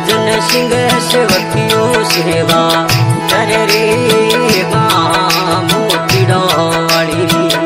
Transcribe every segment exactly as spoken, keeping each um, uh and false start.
जन सिंह सेवकियों सेवा करे रे मां मोतीड़ो वाली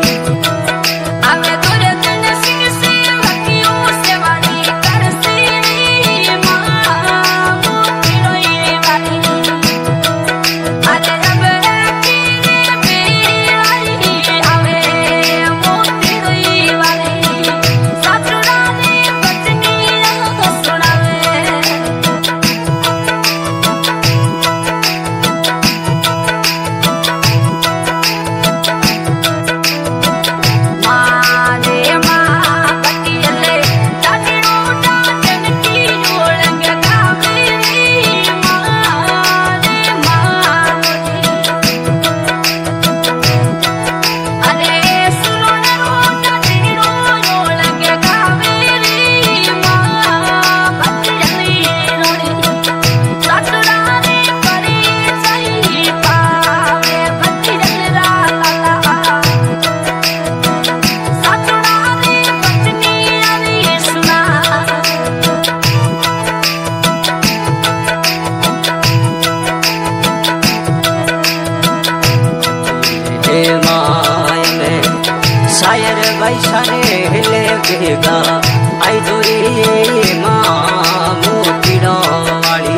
शायर वैशारे हिले बेगा आई जोरी मां मोतीड़ो वाली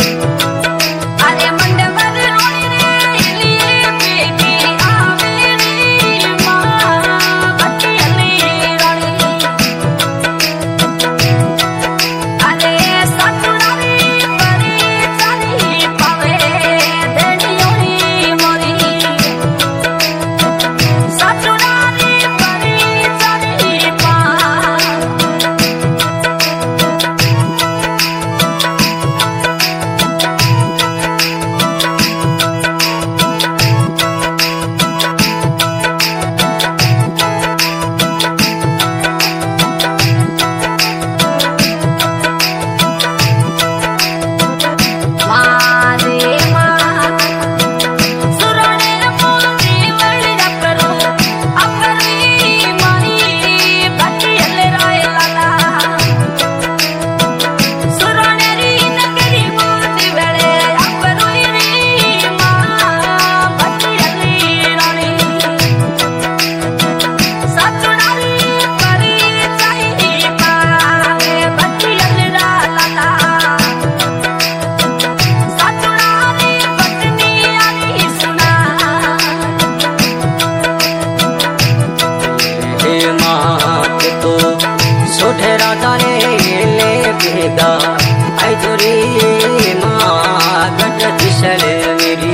आई जोरी मां गट दिशल मेरी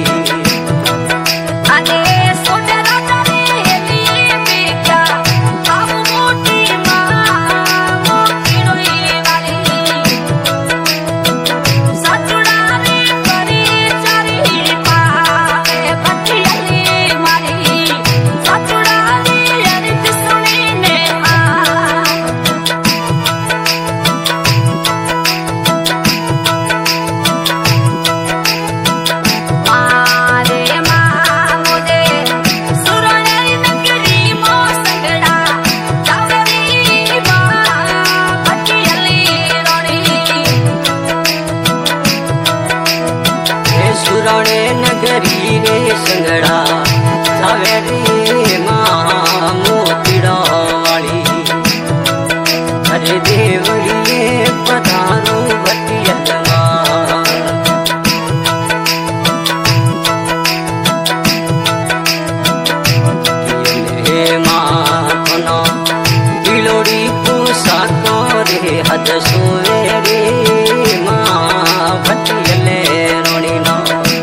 सुराणे नगरी रे संगड़ा जावे रे मां मोतीड़ो वाली अरे देवलिए पधारो भटियलमा रे मां कोनो दिलोड़ी पूसा को रे हद सोवे रे मां भटियले रोणी ना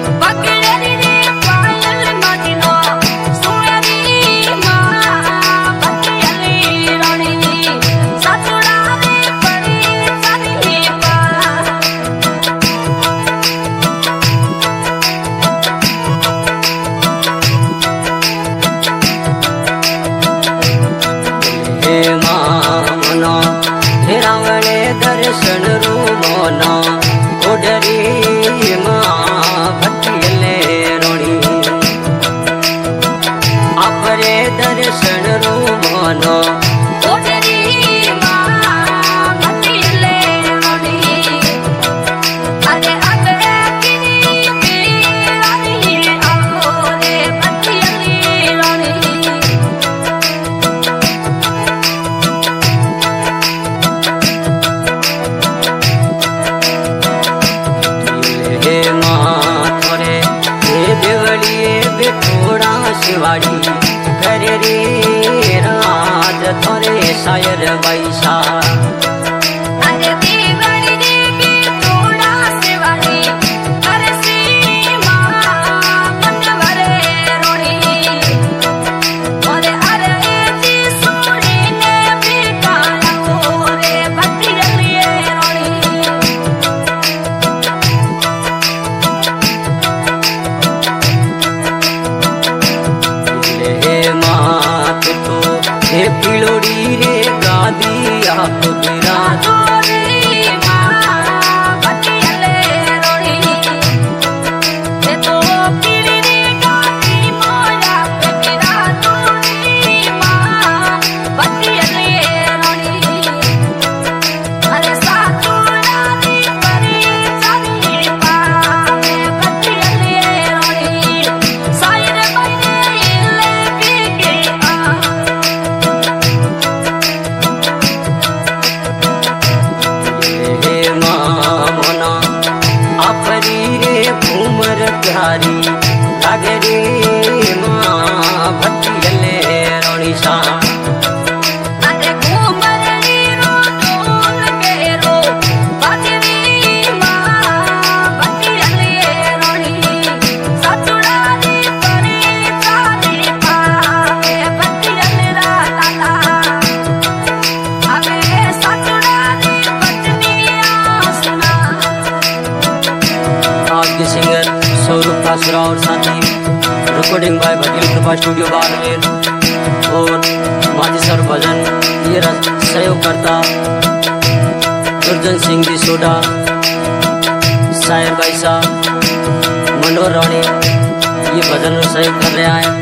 दर्शन रू मोना ओडरी मां भटियले रोणी आपरे दर्शन रू मोनो ओडरी मां भटियले रोणी घर रे राज थोरे शायर बैसा हे पिलोड़ी रे गादी आप विराज प्यारी लागे रे माँ भटियले रोणी सा अरे घूमरली रो डोल के रो बाजरी माँ भटियले रोणी सचुरानी परी चाली पावे भटियले रा लाला अबे सचुरानी बचनिया सुना। आज के सिंगर स्वरूप कासरा और साथी रिकॉर्डिंग बाय भटिल कृपा स्टूडियो बाड़मेर और माझी सर भजन ये सहयोग करता दुर्जन सिंह जी सोडा शायर भाई साहब मनोहर रानी ये भजन सहयोग कर रहे हैं।